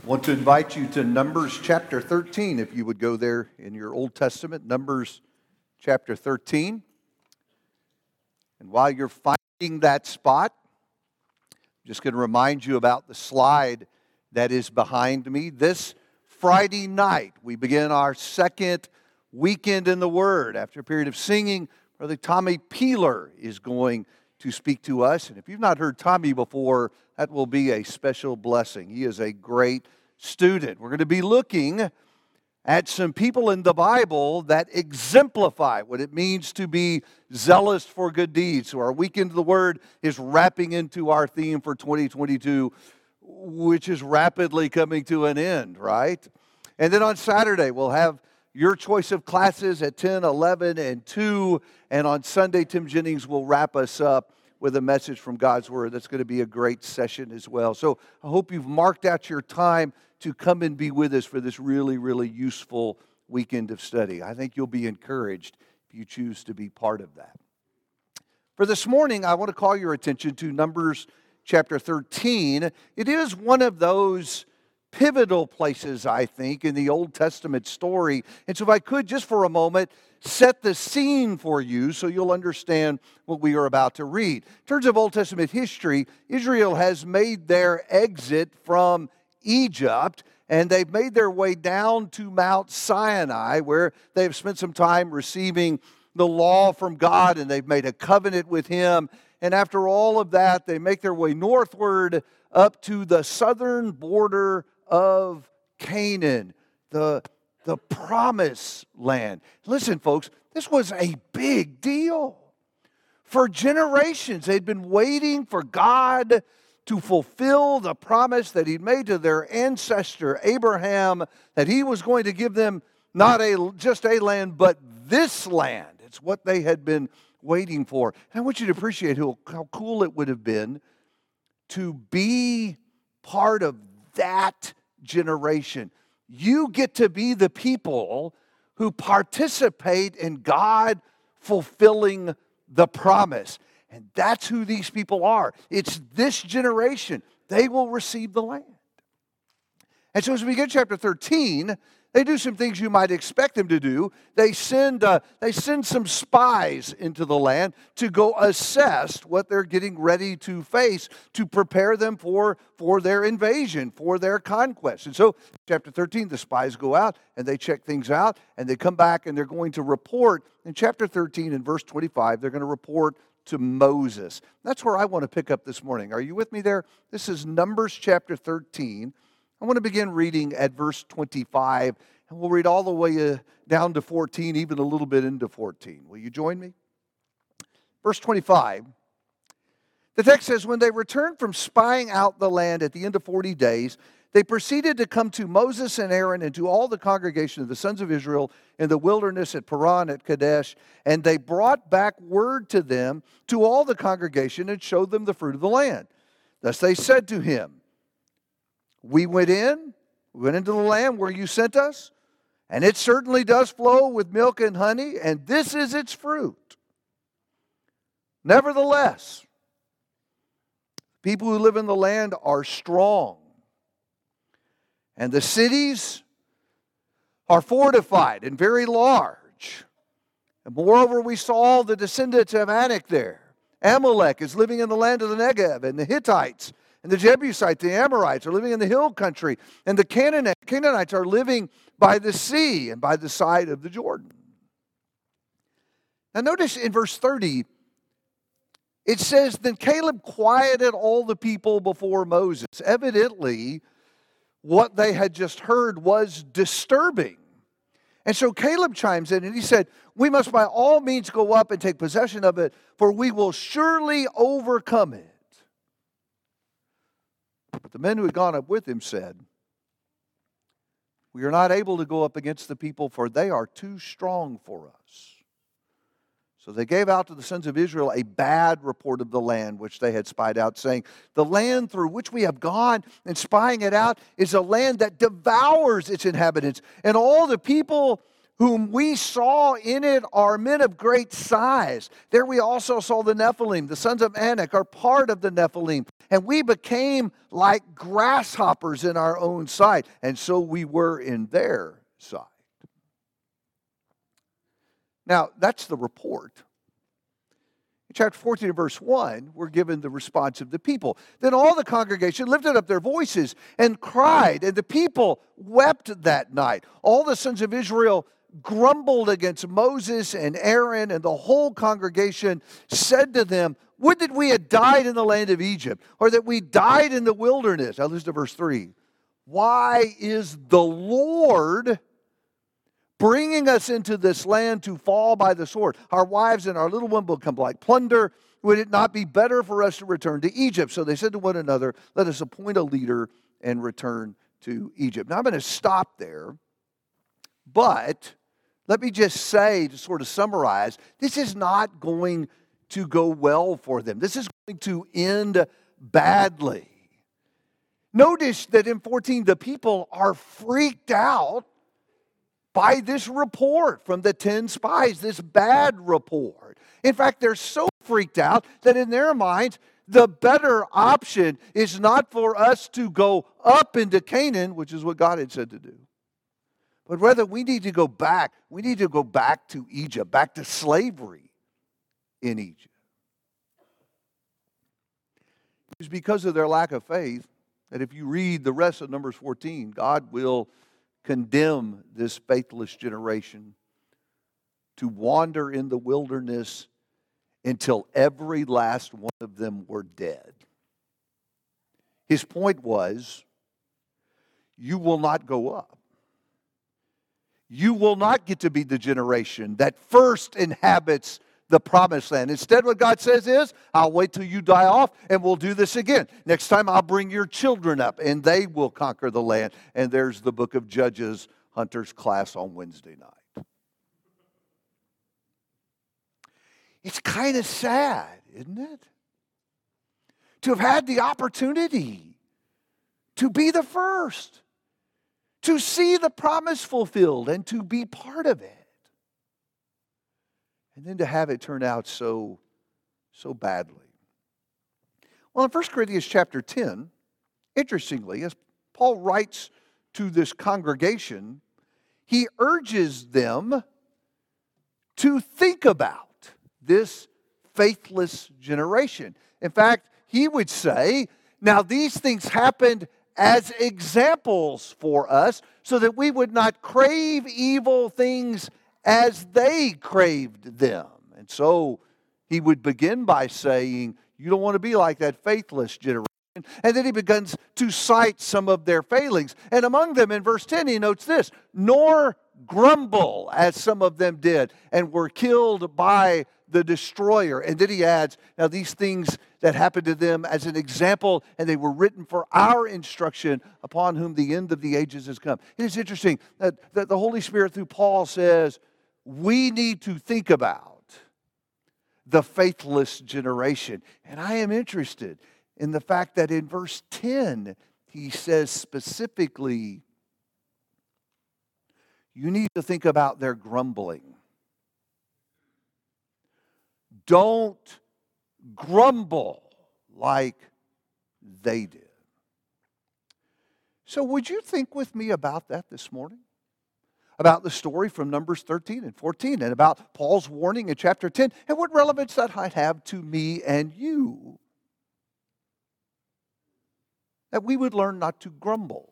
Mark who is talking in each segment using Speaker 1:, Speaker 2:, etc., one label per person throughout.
Speaker 1: Want to invite you to Numbers chapter 13, if you would go there in your Old Testament, Numbers chapter 13. And while you're finding that spot, I'm just going to remind you about the slide that is behind me. This Friday night, we begin our second weekend in the Word. After a period of singing, Brother Tommy Peeler is going to speak to us. And if you've not heard Tommy before, that will be a special blessing. He is a great student. We're going to be looking at some people in the Bible that exemplify what it means to be zealous for good deeds. So our weekend of the Word is wrapping into our theme for 2022, which is rapidly coming to an end, right? And then on Saturday, we'll have your choice of classes at 10, 11, and 2. And on Sunday, Tim Jennings will wrap us up with a message from God's Word. That's going to be a great session as well. So I hope you've marked out your time to come and be with us for this really, really useful weekend of study. I think you'll be encouraged if you choose to be part of that. For this morning, I want to call your attention to Numbers chapter 13. It is one of those pivotal places, I think, in the Old Testament story. And so if I could, just for a moment, set the scene for you so you'll understand what we are about to read. In terms of Old Testament history, Israel has made their exit from Egypt, and they've made their way down to Mount Sinai, where they've spent some time receiving the law from God, and they've made a covenant with Him. And after all of that, they make their way northward up to the southern border of Canaan, the promised land. Listen, folks, this was a big deal. For generations, they'd been waiting for God to fulfill the promise that He'd made to their ancestor Abraham, that He was going to give them not just a land, but this land. It's what they had been waiting for. And I want you to appreciate how cool it would have been to be part of that generation. You get to be the people who participate in God fulfilling the promise. And that's who these people are. It's this generation. They will receive the land. And so as we get to chapter 13, they do some things you might expect them to do. They send some spies into the land to go assess what they're getting ready to face, to prepare them for their invasion, for their conquest. And so, chapter 13, the spies go out and they check things out, and they come back and they're going to report. In chapter 13, in verse 25, they're going to report to Moses. That's where I want to pick up this morning. Are you with me there? This is Numbers chapter 13. I want to begin reading at verse 25, and we'll read all the way down to 14, even a little bit into 14. Will you join me? Verse 25, the text says, when they returned from spying out the land at the end of 40 days, they proceeded to come to Moses and Aaron and to all the congregation of the sons of Israel in the wilderness at Paran at Kadesh, and they brought back word to them, to all the congregation, and showed them the fruit of the land. Thus they said to him, we went into the land where you sent us, and it certainly does flow with milk and honey, and this is its fruit. Nevertheless, people who live in the land are strong, and the cities are fortified and very large. And moreover, we saw the descendants of Anak there. Amalek is living in the land of the Negev, and the Hittites and the Jebusites, the Amorites, are living in the hill country. And the Canaanites are living by the sea and by the side of the Jordan. Now notice in verse 30, it says, then Caleb quieted all the people before Moses. Evidently, what they had just heard was disturbing. And so Caleb chimes in and he said, we must by all means go up and take possession of it, for we will surely overcome it. But the men who had gone up with him said, we are not able to go up against the people, for they are too strong for us. So they gave out to the sons of Israel a bad report of the land which they had spied out, saying, the land through which we have gone and spying it out is a land that devours its inhabitants, and all the people whom we saw in it are men of great size. There we also saw the Nephilim. The sons of Anak are part of the Nephilim. and we became like grasshoppers in our own sight, and so we were in their sight. Now, that's the report. In chapter 14 and verse 1, we're given the response of the people. Then all the congregation lifted up their voices and cried, and the people wept that night. All the sons of Israel grumbled against Moses and Aaron, and the whole congregation said to them, would that we had died in the land of Egypt, or that we died in the wilderness. Now listen to verse 3. Why is the Lord bringing us into this land to fall by the sword? Our wives and our little one will become like plunder. Would it not be better for us to return to Egypt? So they said to one another, let us appoint a leader and return to Egypt. Now I'm going to stop there, but let me just say, to sort of summarize, this is not going to go well for them. This is going to end badly. Notice that in 14, the people are freaked out by this report from the 10 spies, this bad report. In fact, they're so freaked out that in their minds, the better option is not for us to go up into Canaan, which is what God had said to do, but rather we need to go back. We need to go back to Egypt, back to slavery in Egypt. It's because of their lack of faith that if you read the rest of Numbers 14, God will condemn this faithless generation to wander in the wilderness until every last one of them were dead. His point was, you will not go up. You will not get to be the generation that first inhabits the promised land. Instead, what God says is, I'll wait till you die off and we'll do this again. Next time I'll bring your children up and they will conquer the land. And there's the book of Judges, Hunter's class on Wednesday night. It's kind of sad, isn't it? To have had the opportunity to be the first, to see the promise fulfilled and to be part of it. And then to have it turn out so badly. Well, in 1 Corinthians chapter 10, interestingly, as Paul writes to this congregation, he urges them to think about this faithless generation. In fact, he would say, now these things happened as examples for us so that we would not crave evil things as they craved them. And so he would begin by saying, you don't want to be like that faithless generation. And then he begins to cite some of their failings. And among them, in verse 10, he notes this, nor grumble as some of them did and were killed by the destroyer. And then he adds, now these things that happened to them as an example, and they were written for our instruction, upon whom the end of the ages has come. It is interesting that the Holy Spirit through Paul says, we need to think about the faithless generation. And I am interested in the fact that in verse 10, he says specifically, you need to think about their grumbling. Don't grumble like they did. So would you think with me about that this morning? About the story from Numbers 13 and 14 and about Paul's warning in chapter 10 and what relevance that might have to me and you. That we would learn not to grumble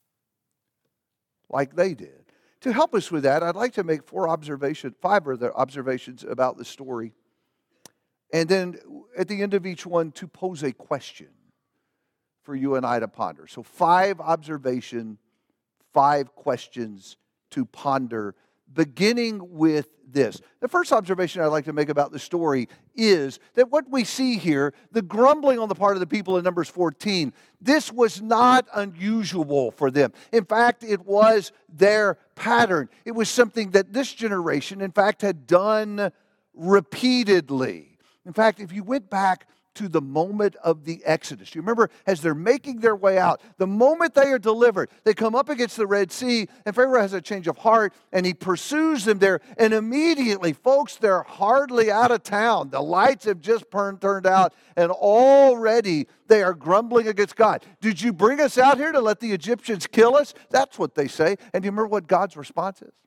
Speaker 1: like they did. To help us with that, I'd like to make five other observations about the story. And then at the end of each one, to pose a question for you and I to ponder. So 5 observations, 5 questions to ponder, beginning with this. The first observation I'd like to make about the story is that what we see here, the grumbling on the part of the people in Numbers 14, this was not unusual for them. In fact, it was their pattern. It was something that this generation, in fact, had done repeatedly. In fact, if you went back to the moment of the Exodus. You remember, as they're making their way out, the moment they are delivered, they come up against the Red Sea, and Pharaoh has a change of heart, and he pursues them there. And immediately, folks, they're hardly out of town. The lights have just turned out, and already they are grumbling against God. Did you bring us out here to let the Egyptians kill us? That's what they say. And do you remember what God's response is?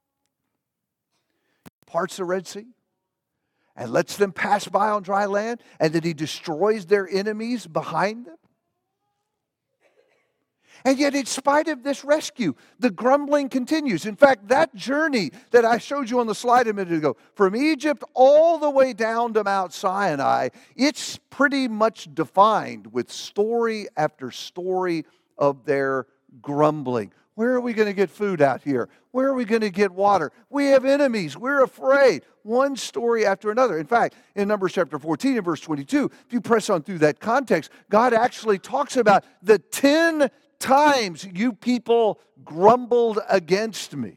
Speaker 1: Parts the Red Sea and lets them pass by on dry land, and that he destroys their enemies behind them. And yet, in spite of this rescue, the grumbling continues. In fact, that journey that I showed you on the slide a minute ago, from Egypt all the way down to Mount Sinai, it's pretty much defined with story after story of their grumbling. Where are we going to get food out here? Where are we going to get water? We have enemies. We're afraid. One story after another. In fact, in Numbers chapter 14 and verse 22, if you press on through that context, God actually talks about the 10 times you people grumbled against me.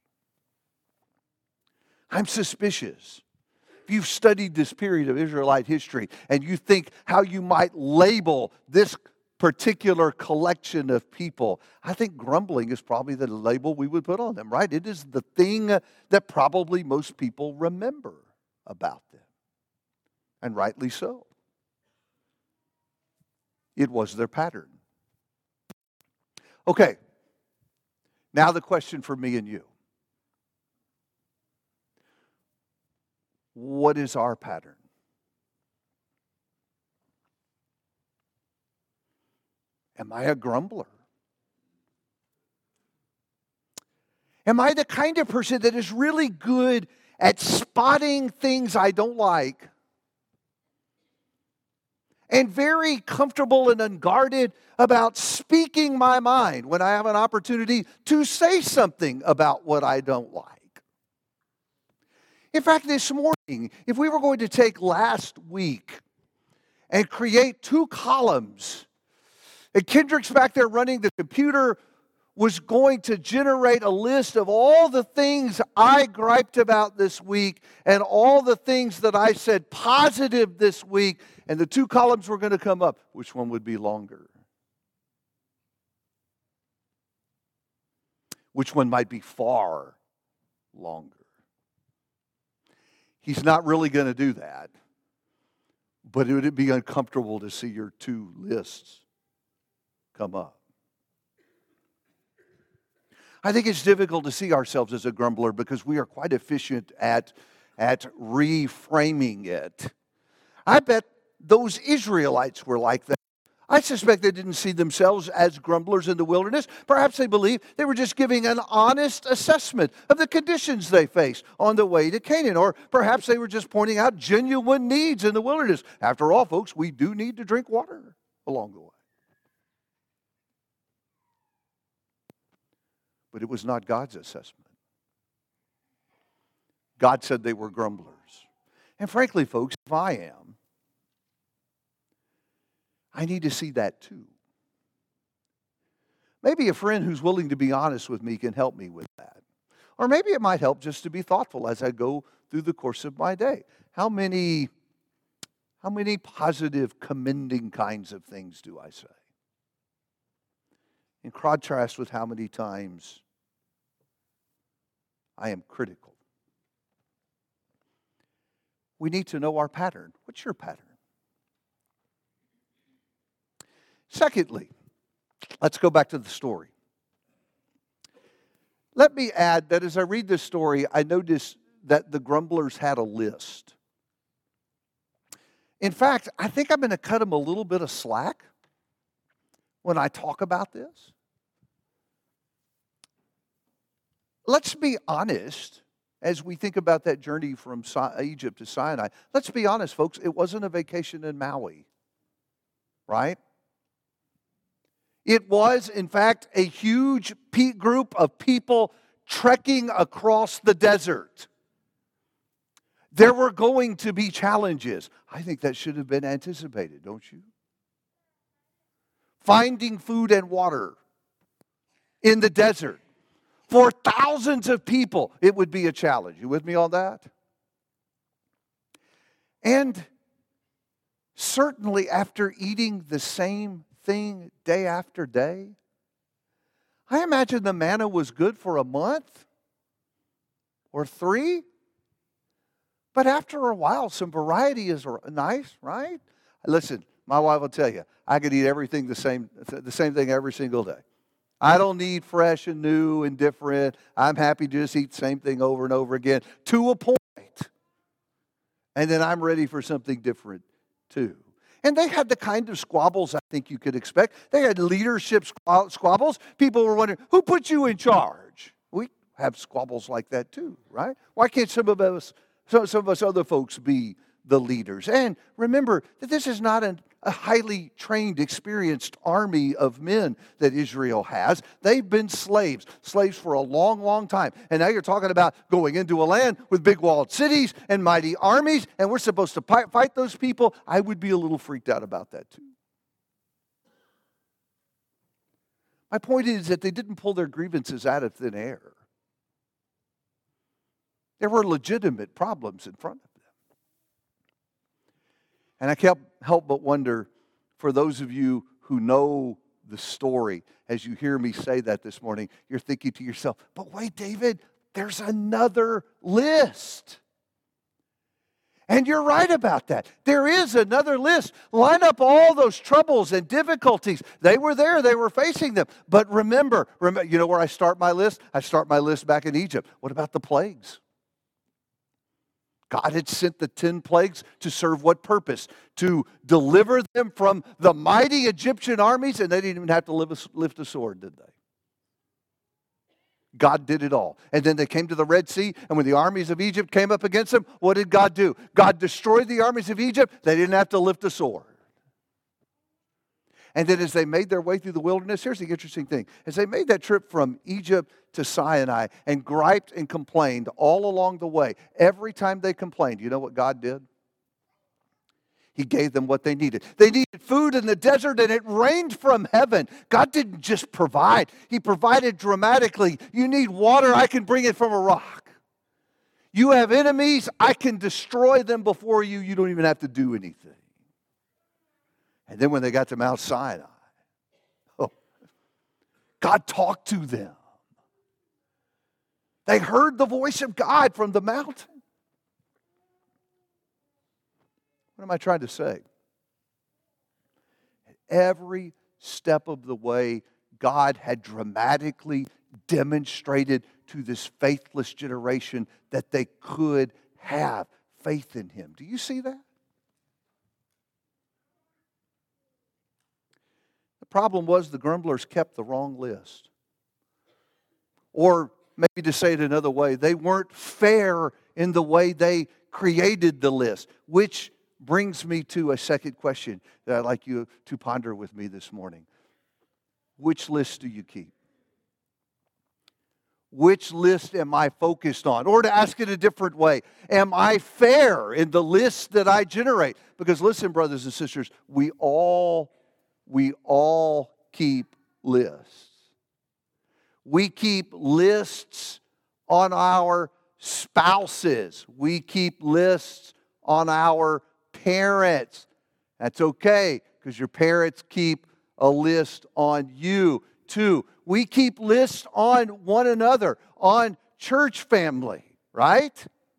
Speaker 1: I'm suspicious. If you've studied this period of Israelite history and you think how you might label this particular collection of people, I think grumbling is probably the label we would put on them, right? It is the thing that probably most people remember about them, and rightly so. It was their pattern. Okay, now the question for me and you. What is our pattern? Am I a grumbler? Am I the kind of person that is really good at spotting things I don't like and very comfortable and unguarded about speaking my mind when I have an opportunity to say something about what I don't like? In fact, this morning, if we were going to take last week and create 2 columns, and Kendrick's back there running the computer, was going to generate a list of all the things I griped about this week and all the things that I said positive this week, and the 2 columns were going to come up. Which one would be longer? Which one might be far longer? He's not really going to do that, but would it be uncomfortable to see your 2 lists come up? I think it's difficult to see ourselves as a grumbler because we are quite efficient at reframing it. I bet those Israelites were like that. I suspect they didn't see themselves as grumblers in the wilderness. Perhaps they believed they were just giving an honest assessment of the conditions they faced on the way to Canaan. Or perhaps they were just pointing out genuine needs in the wilderness. After all, folks, we do need to drink water along the way. But it was not God's assessment. God said they were grumblers. And frankly, folks, if I am, I need to see that too. Maybe a friend who's willing to be honest with me can help me with that. Or maybe it might help just to be thoughtful as I go through the course of my day. How many positive, commending kinds of things do I say? In contrast with how many times I am critical. We need to know our pattern. What's your pattern? Secondly, let's go back to the story. Let me add that as I read this story, I notice that the grumblers had a list. In fact, I think I'm going to cut them a little bit of slack when I talk about this. Let's be honest as we think about that journey from Egypt to Sinai. Let's be honest, folks, it wasn't a vacation in Maui, right? It was, in fact, a huge group of people trekking across the desert. There were going to be challenges. I think that should have been anticipated, don't you? Finding food and water in the desert for thousands of people, it would be a challenge. You with me on that? And certainly after eating the same thing day after day. I imagine the manna was good for a month or 3. But after a while, some variety is nice, right? Listen, my wife will tell you, I could eat everything the same thing every single day. I don't need fresh and new and different. I'm happy to just eat the same thing over and over again to a point. And then I'm ready for something different too. And they had the kind of squabbles I think you could expect. They had leadership squabbles. People were wondering, who put you in charge? We have squabbles like that too, right? Why can't some of us other folks be the leaders? And remember that this is not a highly trained, experienced army of men that Israel has. They've been slaves for a long, long time. And now you're talking about going into a land with big walled cities and mighty armies, and we're supposed to fight those people. I would be a little freaked out about that too. My point is that they didn't pull their grievances out of thin air. There were legitimate problems in front of them. And I can't help but wonder, for those of you who know the story, as you hear me say that this morning, you're thinking to yourself, but wait, David, there's another list. And you're right about that. There is another list. Line up all those troubles and difficulties. They were there. They were facing them. But remember, you know where I start my list? I start my list back in Egypt. What about the plagues? God had sent the 10 plagues to serve what purpose? To deliver them from the mighty Egyptian armies, and they didn't even have to lift a sword, did they? God did it all. And then they came to the Red Sea, and when the armies of Egypt came up against them, what did God do? God destroyed the armies of Egypt. They didn't have to lift a sword. And then as they made their way through the wilderness, here's the interesting thing. As they made that trip from Egypt to Sinai and griped and complained all along the way, every time they complained, you know what God did? He gave them what they needed. They needed food in the desert, and it rained from heaven. God didn't just provide. He provided dramatically. You need water, I can bring it from a rock. You have enemies, I can destroy them before you. You don't even have to do anything. And then when they got to Mount Sinai, God talked to them. They heard the voice of God from the mountain. What am I trying to say? At every step of the way, God had dramatically demonstrated to this faithless generation that they could have faith in Him. Do you see that? The problem was the grumblers kept the wrong list. Or maybe to say it another way, they weren't fair in the way they created the list, which brings me to a second question that I'd like you to ponder with me this morning. Which list do you keep? Which list am I focused on? Or to ask it a different way, am I fair in the list that I generate? Because listen, brothers and sisters, we all keep lists. We keep lists on our spouses. We keep lists on our parents. That's okay, because your parents keep a list on you too. We keep lists on one another, on church family, right?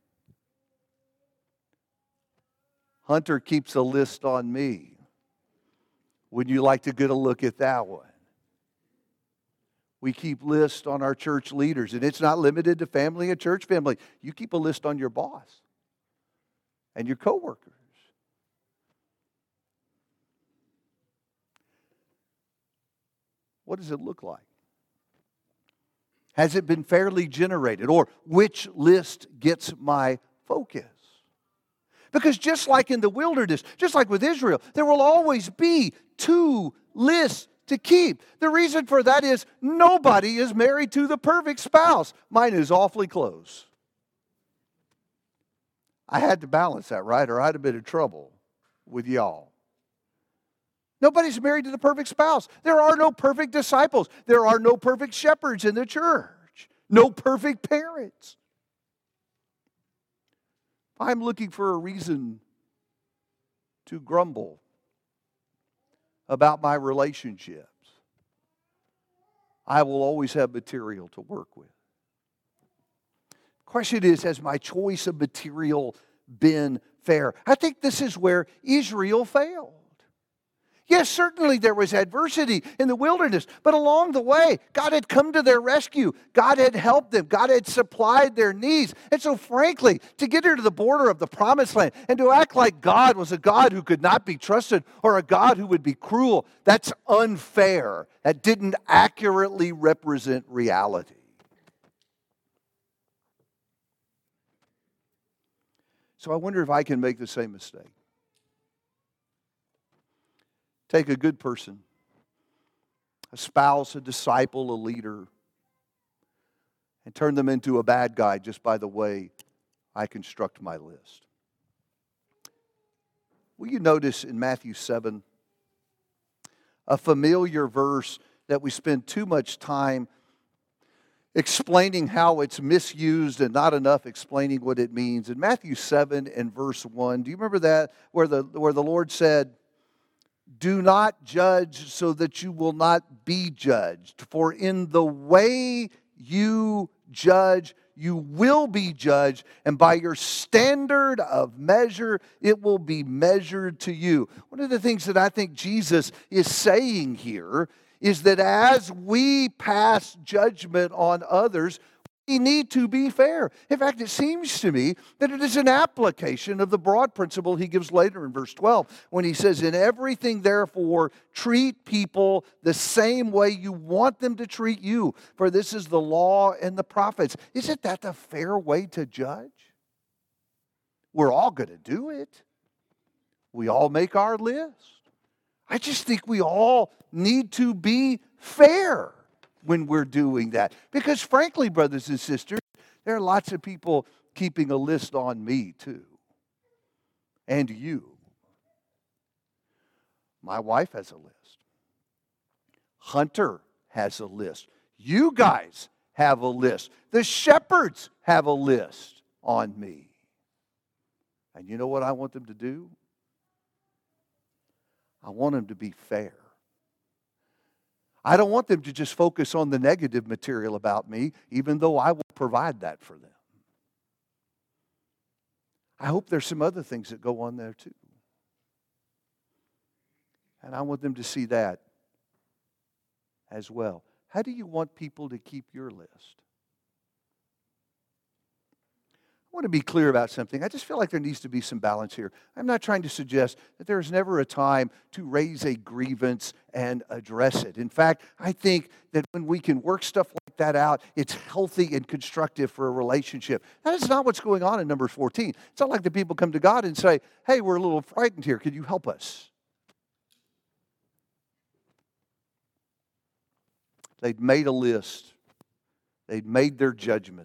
Speaker 1: Hunter keeps a list on me. Would you like to get a look at that one? We keep lists on our church leaders, and it's not limited to family and church family. You keep a list on your boss and your coworkers. What does it look like? Has it been fairly generated? Or which list gets my focus? Because just like in the wilderness, just like with Israel, there will always be two lists to keep. The reason for that is nobody is married to the perfect spouse. Mine is awfully close. I had to balance that, right? Or I'd have been in trouble with y'all. Nobody's married to the perfect spouse. There are no perfect disciples. There are no perfect shepherds in the church. No perfect parents. I'm looking for a reason to grumble about my relationships, I will always have material to work with. Question is, has my choice of material been fair? I think this is where Israel failed. Yes, certainly there was adversity in the wilderness, but along the way, God had come to their rescue. God had helped them. God had supplied their needs. And so frankly, to get her to the border of the promised land and to act like God was a God who could not be trusted or a God who would be cruel, that's unfair. That didn't accurately represent reality. So I wonder if I can make the same mistake. Take a good person, a spouse, a disciple, a leader, and turn them into a bad guy just by the way I construct my list. Will you notice in Matthew 7, a familiar verse that we spend too much time explaining how it's misused and not enough explaining what it means. In Matthew 7 and verse 1, do you remember that where the Lord said, "Do not judge so that you will not be judged. For in the way you judge, you will be judged, and by your standard of measure, it will be measured to you." One of the things that I think Jesus is saying here is that as we pass judgment on others, we need to be fair. In fact, it seems to me that it is an application of the broad principle he gives later in verse 12 when he says, "In everything, therefore, treat people the same way you want them to treat you, for this is the law and the prophets." Isn't that the fair way to judge? We're all going to do it. We all make our list. I just think we all need to be fair when we're doing that. Because frankly, brothers and sisters, there are lots of people keeping a list on me too. And you. My wife has a list. Hunter has a list. You guys have a list. The shepherds have a list on me. And you know what I want them to do? I want them to be fair. I don't want them to just focus on the negative material about me, even though I will provide that for them. I hope there's some other things that go on there too. And I want them to see that as well. How do you want people to keep your list? I want to be clear about something. I just feel like there needs to be some balance here. I'm not trying to suggest that there is never a time to raise a grievance and address it. In fact, I think that when we can work stuff like that out, it's healthy and constructive for a relationship. That is not what's going on in Numbers 14. It's not like the people come to God and say, "Hey, we're a little frightened here. Could you help us?" They'd made a list. They'd made their judgment.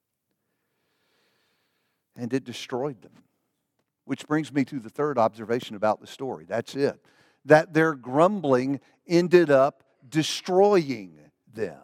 Speaker 1: And it destroyed them. Which brings me to the third observation about the story. That's it. That their grumbling ended up destroying them.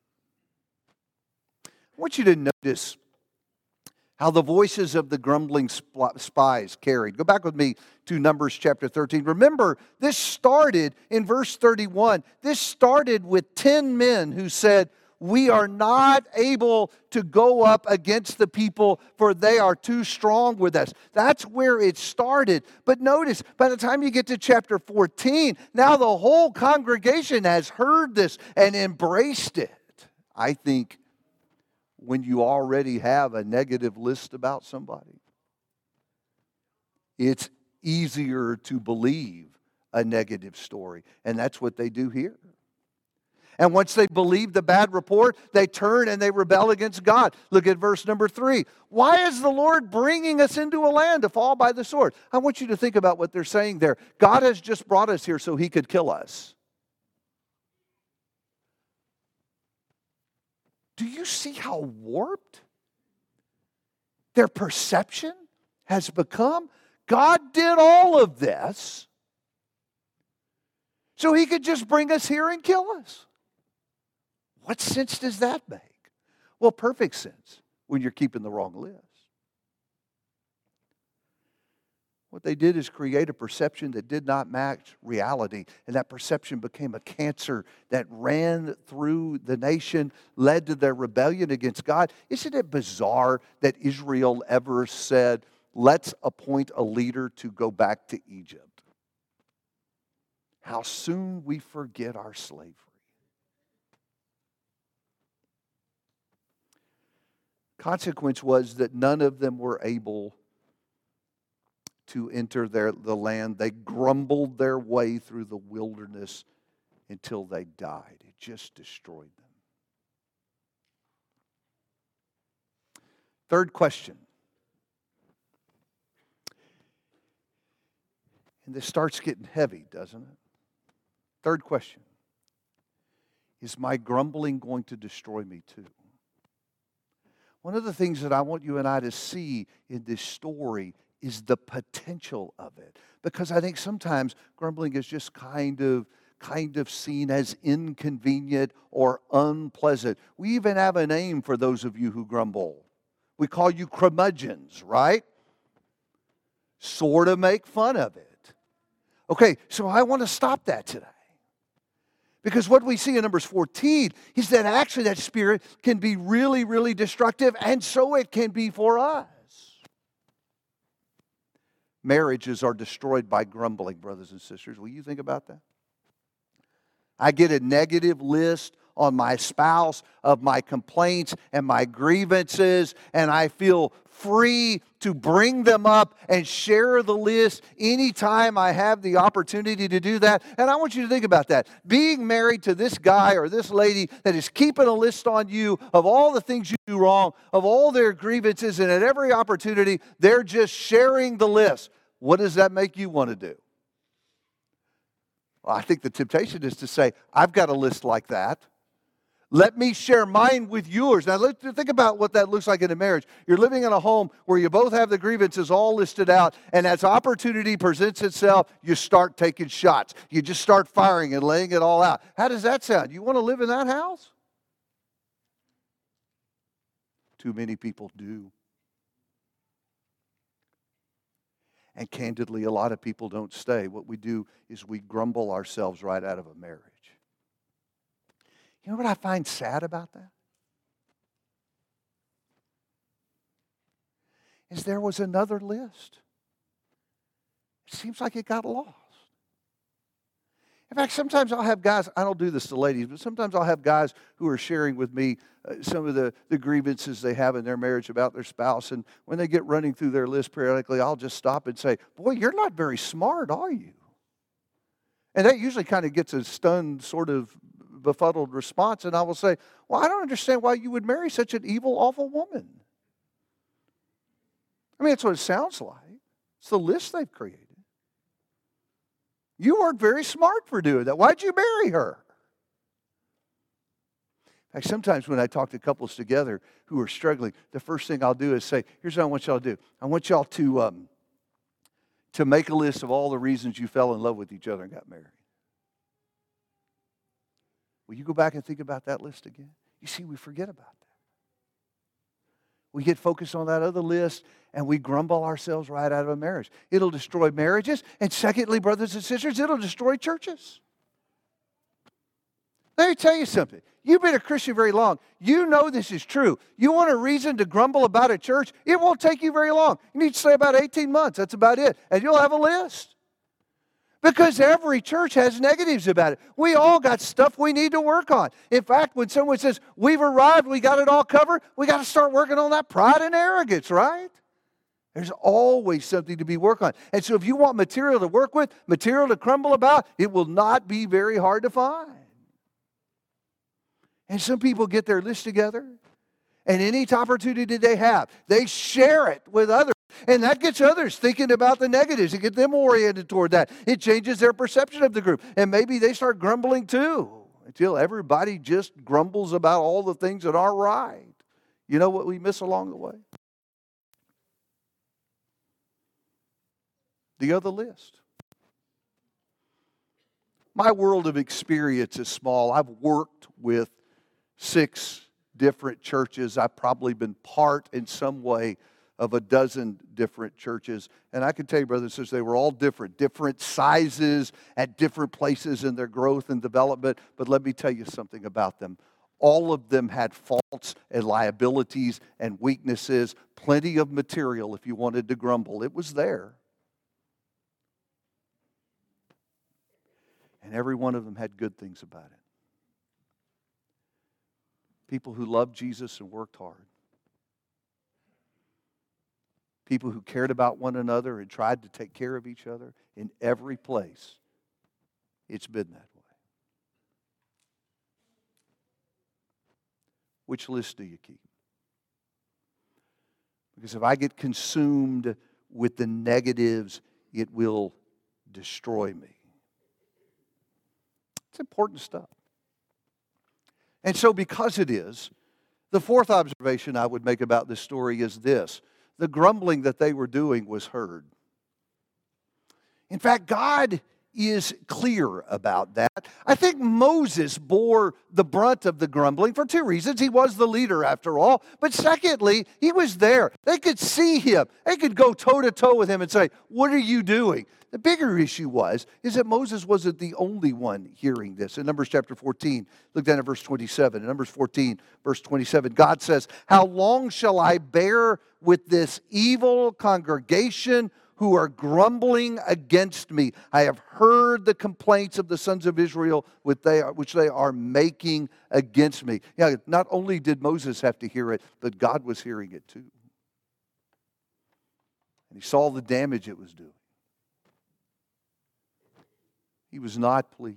Speaker 1: I want you to notice how the voices of the grumbling spies carried. Go back with me to Numbers chapter 13. Remember, this started in verse 31. This started with 10 men who said, "We are not able to go up against the people, for they are too strong with us." That's where it started. But notice, by the time you get to chapter 14, now the whole congregation has heard this and embraced it. I think when you already have a negative list about somebody, it's easier to believe a negative story. And that's what they do here. And once they believe the bad report, they turn and they rebel against God. Look at verse number 3. "Why is the Lord bringing us into a land to fall by the sword?" I want you to think about what they're saying there. God has just brought us here so he could kill us. Do you see how warped their perception has become? God did all of this so he could just bring us here and kill us. What sense does that make? Well, perfect sense when you're keeping the wrong list. What they did is create a perception that did not match reality. And that perception became a cancer that ran through the nation, led to their rebellion against God. Isn't it bizarre that Israel ever said, let's appoint a leader to go back to Egypt? How soon we forget our slavery. Consequence was that none of them were able to enter the land. They grumbled their way through the wilderness until they died. It just destroyed them. Third question. And this starts getting heavy, doesn't it? Third question. Is my grumbling going to destroy me too? One of the things that I want you and I to see in this story is the potential of it. Because I think sometimes grumbling is just kind of seen as inconvenient or unpleasant. We even have a name for those of you who grumble. We call you curmudgeons, right? Sort of make fun of it. Okay, so I want to stop that today. Because what we see in Numbers 14 is that actually that spirit can be really, really destructive, and so it can be for us. Marriages are destroyed by grumbling, brothers and sisters. Will you think about that? I get a negative list on my spouse of my complaints and my grievances, and I feel free to bring them up and share the list anytime I have the opportunity to do that. And I want you to think about that. Being married to this guy or this lady that is keeping a list on you of all the things you do wrong, of all their grievances, and at every opportunity, they're just sharing the list. What does that make you want to do? Well, I think the temptation is to say, I've got a list like that. Let me share mine with yours. Now, let's think about what that looks like in a marriage. You're living in a home where you both have the grievances all listed out, and as opportunity presents itself, you start taking shots. You just start firing and laying it all out. How does that sound? You want to live in that house? Too many people do. And candidly, a lot of people don't stay. What we do is we grumble ourselves right out of a marriage. You know what I find sad about that? Is there was another list. It seems like it got lost. In fact, sometimes I'll have guys, I don't do this to ladies, but sometimes I'll have guys who are sharing with me some of the grievances they have in their marriage about their spouse. And when they get running through their list periodically, I'll just stop and say, boy, you're not very smart, are you? And that usually kind of gets a stunned, sort of befuddled response. And I will say, well, I don't understand why you would marry such an evil, awful woman. I mean, that's what it sounds like. It's the list they've created. You weren't very smart for doing that. Why'd you marry her? In fact, sometimes when I talk to couples together who are struggling, the first thing I'll do is say, here's what I want y'all to do. I want y'all to make a list of all the reasons you fell in love with each other and got married. Will you go back and think about that list again? You see, we forget about that. We get focused on that other list and we grumble ourselves right out of a marriage. It'll destroy marriages. And secondly, brothers and sisters, it'll destroy churches. Let me tell you something. You've been a Christian very long. You know this is true. You want a reason to grumble about a church? It won't take you very long. You need to stay about 18 months. That's about it. And you'll have a list. Because every church has negatives about it. We all got stuff we need to work on. In fact, when someone says, we've arrived, we got it all covered, we got to start working on that pride and arrogance, right? There's always something to be worked on. And so if you want material to work with, material to crumble about, it will not be very hard to find. And some people get their list together, and any opportunity they have, they share it with others. And that gets others thinking about the negatives. It gets them oriented toward that. It changes their perception of the group. And maybe they start grumbling too, until everybody just grumbles about all the things that aren't right. You know what we miss along the way? The other list. My world of experience is small. I've worked with 6 different churches. I've probably been part in some way of a dozen different churches. And I can tell you, brothers and sisters, they were all different sizes at different places in their growth and development. But let me tell you something about them. All of them had faults and liabilities and weaknesses, plenty of material if you wanted to grumble. It was there. And every one of them had good things about it. People who loved Jesus and worked hard. People who cared about one another and tried to take care of each other in every place. It's been that way. Which list do you keep? Because if I get consumed with the negatives, it will destroy me. It's important stuff. And so because it is, the fourth observation I would make about this story is this. The grumbling that they were doing was heard. In fact, God is clear about that. I think Moses bore the brunt of the grumbling for two reasons. He was the leader after all. But secondly, he was there. They could see him. They could go toe-to-toe with him and say, "What are you doing?" The bigger issue is that Moses wasn't the only one hearing this. In Numbers chapter 14, look down at verse 27. In Numbers 14, verse 27, God says, "How long shall I bear with this evil congregation who are grumbling against me? I have heard the complaints of the sons of Israel which they are making against me." Yeah, not only did Moses have to hear it, but God was hearing it too. And he saw the damage it was doing. He was not pleased.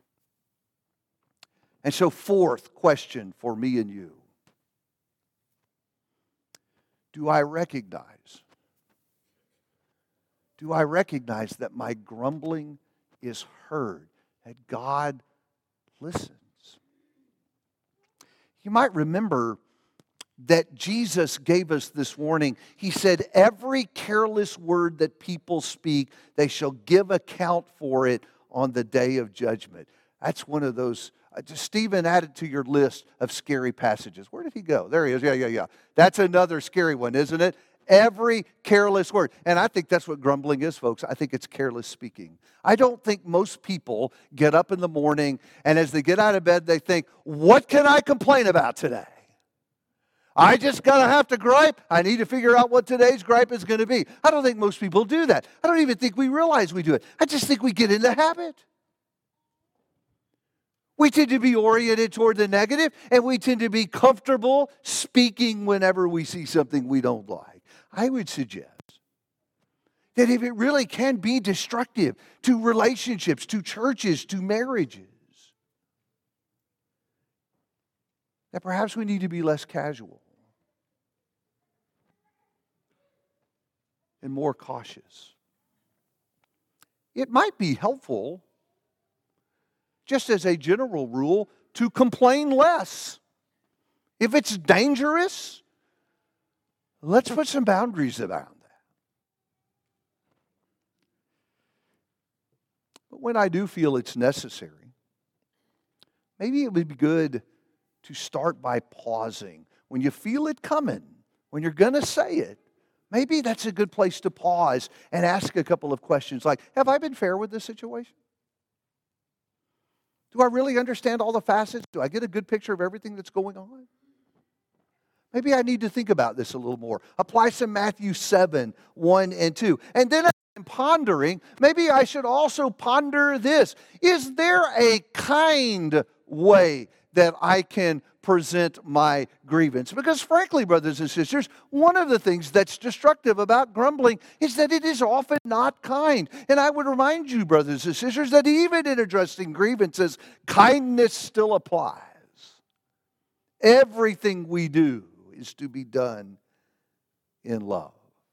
Speaker 1: And so, fourth question for me and you. Do I recognize that my grumbling is heard, that God listens? You might remember that Jesus gave us this warning. He said, every careless word that people speak, they shall give account for it on the day of judgment. That's one of those. Stephen added to your list of scary passages. Where did he go? There he is. Yeah. That's another scary one, isn't it? Every careless word. And I think that's what grumbling is, folks. I think it's careless speaking. I don't think most people get up in the morning and as they get out of bed, they think, what can I complain about today? I just have to gripe. I need to figure out what today's gripe is going to be. I don't think most people do that. I don't even think we realize we do it. I just think we get in the habit. We tend to be oriented toward the negative, and we tend to be comfortable speaking whenever we see something we don't like. I would suggest that if it really can be destructive to relationships, to churches, to marriages, that perhaps we need to be less casual and more cautious. It might be helpful, just as a general rule, to complain less. If it's dangerous, let's put some boundaries around that. But when I do feel it's necessary, maybe it would be good to start by pausing. When you feel it coming, when you're going to say it, maybe that's a good place to pause and ask a couple of questions like, have I been fair with this situation? Do I really understand all the facets? Do I get a good picture of everything that's going on? Maybe I need to think about this a little more. Apply some Matthew 7, 1 and 2. And then I'm pondering, maybe I should also ponder this. Is there a kind way that I can present my grievance? Because frankly, brothers and sisters, one of the things that's destructive about grumbling is that it is often not kind. And I would remind you, brothers and sisters, that even in addressing grievances, kindness still applies. Everything we do is to be done in love.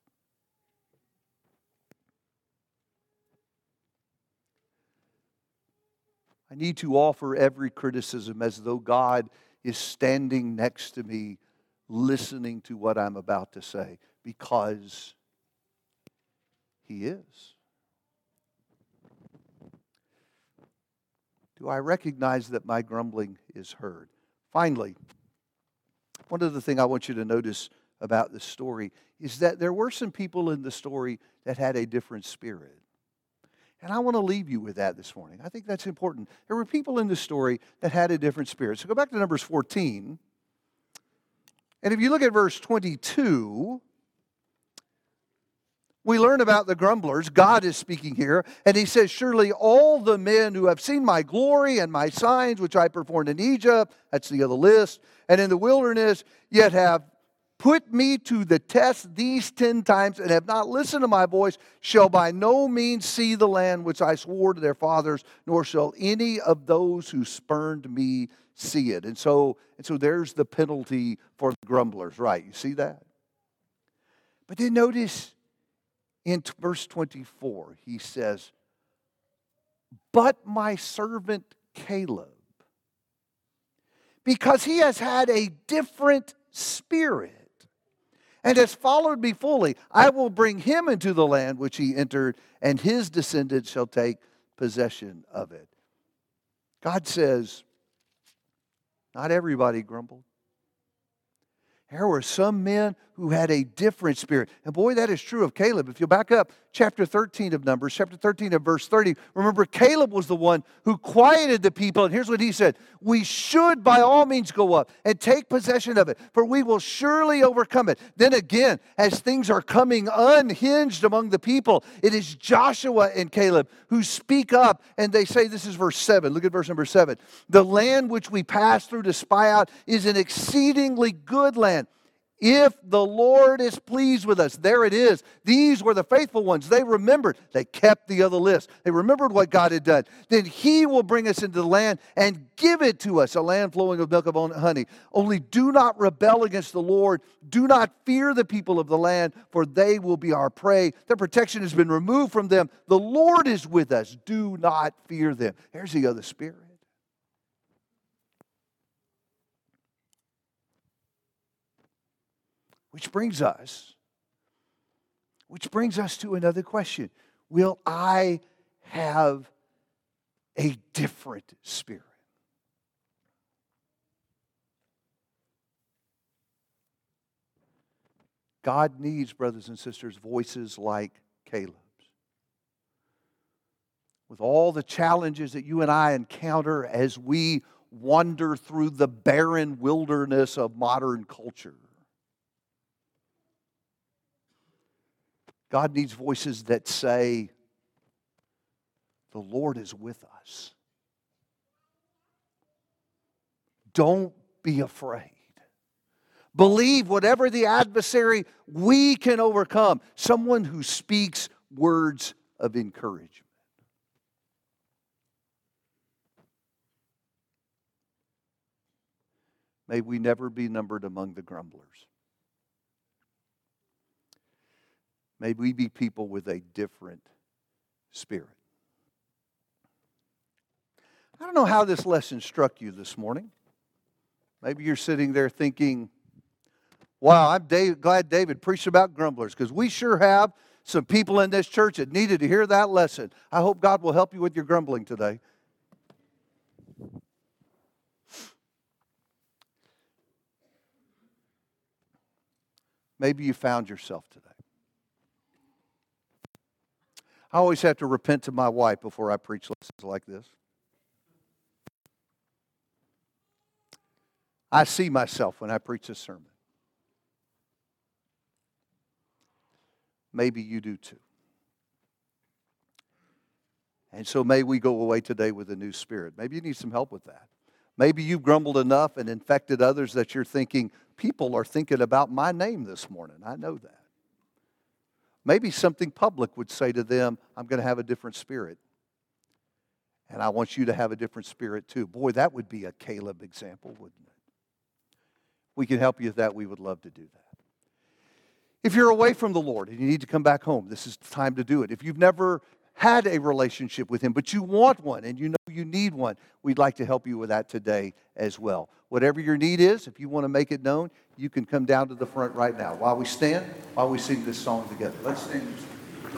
Speaker 1: I need to offer every criticism as though God is standing next to me, listening to what I'm about to say, because He is. Do I recognize that my grumbling is heard? Finally, one other thing I want you to notice about the story is that there were some people in the story that had a different spirit. And I want to leave you with that this morning. I think that's important. There were people in the story that had a different spirit. So go back to Numbers 14. And if you look at verse 22, we learn about the grumblers. God is speaking here, and he says, surely all the men who have seen my glory and my signs, which I performed in Egypt, that's the other list, and in the wilderness, yet have put me to the test these 10 times and have not listened to my voice, shall by no means see the land which I swore to their fathers, nor shall any of those who spurned me see it. And so there's the penalty for the grumblers, right? You see that? But then notice, in verse 24, he says, but my servant Caleb, because he has had a different spirit and has followed me fully, I will bring him into the land which he entered, and his descendants shall take possession of it. God says, not everybody grumbled. There were some men who had a different spirit. And boy, that is true of Caleb. If you back up chapter 13 of Numbers, chapter 13 of verse 30, remember Caleb was the one who quieted the people. And here's what he said, we should by all means go up and take possession of it, for we will surely overcome it. Then again, as things are coming unhinged among the people, it is Joshua and Caleb who speak up, and they say, this is verse 7. Look at verse number 7. The land which we passed through to spy out is an exceedingly good land. If the Lord is pleased with us, there it is. These were the faithful ones. They remembered. They kept the other list. They remembered what God had done. Then he will bring us into the land and give it to us, a land flowing with milk and honey. Only do not rebel against the Lord. Do not fear the people of the land, for they will be our prey. Their protection has been removed from them. The Lord is with us. Do not fear them. There's the other spirit. Which brings us to another question. Will I have a different spirit? God needs, brothers and sisters, voices like Caleb's. With all the challenges that you and I encounter as we wander through the barren wilderness of modern culture, God needs voices that say, the Lord is with us. Don't be afraid. Believe whatever the adversary, we can overcome. Someone who speaks words of encouragement. May we never be numbered among the grumblers. May we be people with a different spirit. I don't know how this lesson struck you this morning. Maybe you're sitting there thinking, wow, I'm glad David preached about grumblers, because we sure have some people in this church that needed to hear that lesson. I hope God will help you with your grumbling today. Maybe you found yourself today. I always have to repent to my wife before I preach lessons like this. I see myself when I preach this sermon. Maybe you do too. And so may we go away today with a new spirit. Maybe you need some help with that. Maybe you've grumbled enough and infected others that you're thinking, people are thinking about my name this morning. I know that. Maybe something public would say to them, I'm going to have a different spirit. And I want you to have a different spirit too. Boy, that would be a Caleb example, wouldn't it? We can help you with that. We would love to do that. If you're away from the Lord and you need to come back home, this is the time to do it. If you've never had a relationship with Him, but you want one and you know you need one, we'd like to help you with that today as well. Whatever your need is, if you want to make it known, you can come down to the front right now. While we stand, while we sing this song together. Let's stand.